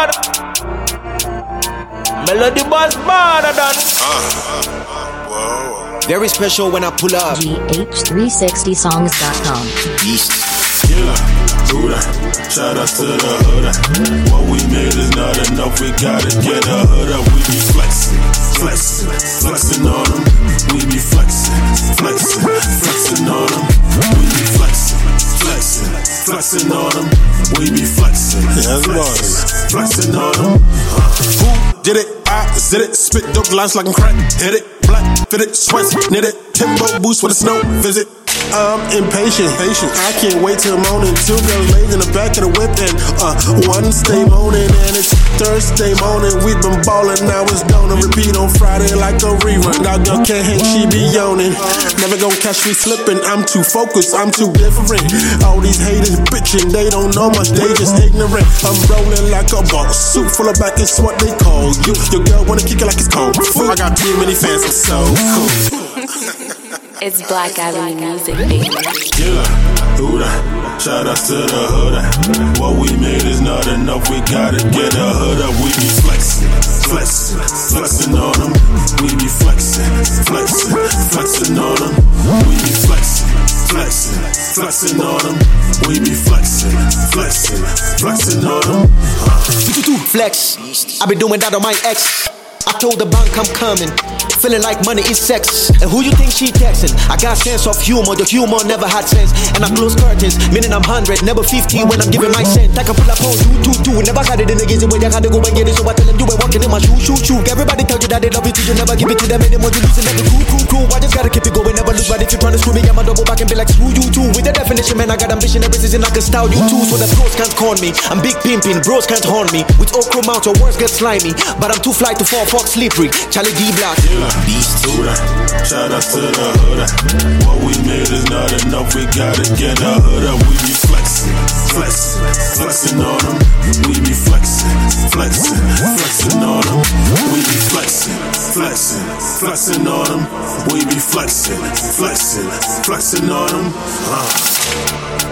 bad. Melody boss badder than. Very special when I pull up. GH360songs.com. Beast. Killer, Buddha, shout out to the hood. What we made is not enough, we gotta get the hood up. We be flexing, flexing, flexing on them. We be flexing, flexing, flexing on them. We be flexing, flexing, flexing on them. We be flexing, flexing, flexing on them. Who did it? I did it. Spit dope lines like I'm crack. Hit it, black, fit it, sweats, knit it. Timbo boost with a snow visit. I'm impatient, I can't wait till morning. Two girls laid in the back of the whip and one stay moaning. And it's Thursday morning, we've been ballin', now it's gonna repeat on Friday like a rerun. Dog girl can't hang, she be yawning. Never gonna catch me slipping, I'm too focused, I'm too different. All these haters bitching, they don't know much, they just ignorant. I'm rolling like a boss, suit full of back, it's what they call you. Your girl wanna kick it like it's cold food. I got too many fans, I'm so cool. It's Black Avenue Music, baby. Killer, Buddha, shout out to the hood. What we made is not enough, we gotta get the hood up. We be flexing, flexing, flexing on them. We be flexing, flexing, flexing on them. We be flexing, flexing, flexing on them. We be flexing, flexing, flexing on them. Flex. I been doing that on my ex. I told the bank I'm coming. Feeling like money is sex. And who you think she texting? I got sense of humor, the humor never had sense. And I close curtains, meaning I'm 100, never 50 when I'm giving my cent. I can pull up on you, too. Never got it in the gaze when you gotta go and get it. So I tell them you ain't walking in my shoe. Everybody tell you that they love you too, you never give it to them anymore. You losing like a cool. I just gotta keep it going, never lose. But if you tryna screw me, I'ma double back and be like screw you too. With the definition, man, I got ambition, every season I can style you too. So the pros can't con me, I'm big pimping, bros can't horn me. With okra mouth, your words get slimy. But I'm too fly to fall, fuck slippery. Charlie D Black. Beast. Shout out to the hood. What we made is not enough, we gotta get the hood up. We be flexing, flexing, flexing on them. We be flexing, flexing, flexing on them. We be flexing, flexing, flexing on them. We be flexing, flexing, flexing on them.